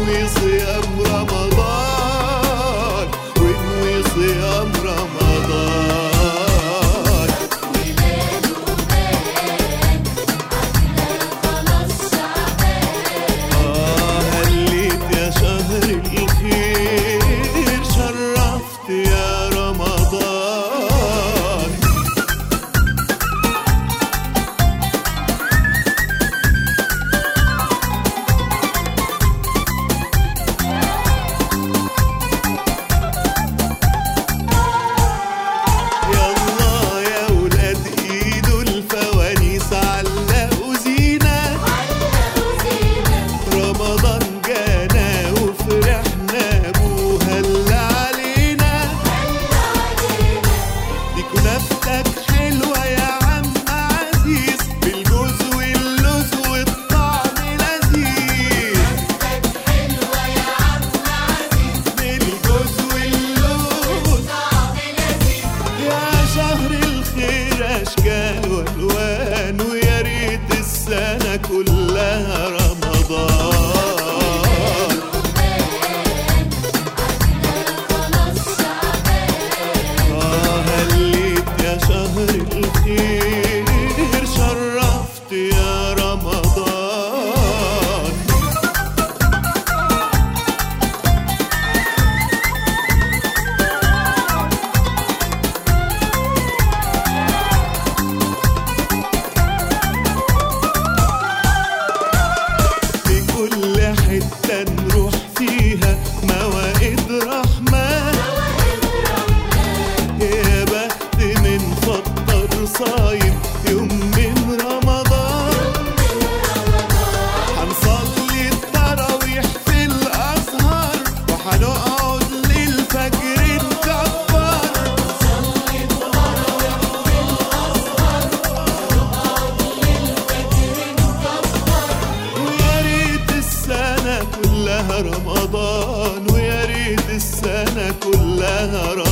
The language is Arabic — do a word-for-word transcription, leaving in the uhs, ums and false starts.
وانوي صيام رمضان، وانوي صيام رمضان. آه هليت يا شهر الخير، شرفت يا رمضان. كنافتك حلوة يا عم عزيز، بالجوز واللوز والطعم لذيذ. كنافتك حلوة يا عم عزيز، بالجوز واللوز والطعم لذيذ. يا شهر الخير أشكال وألوان، ويا ريت السنة كلها رمضان. شهر الخير شرفت يا رمضان. في كل حتة نروح فيها موائد رحمن، يا بخت من فطر صايم يوم من رمضان. هنصلي التراويح في الأزهر، وهنقعد للفجر نكبر. هنصلي التراويح في الأزهر، وهنقعد للفجر نكبر. ويا ريت السنة كلها رمضان، ويا ريت السنة كلها رمضان.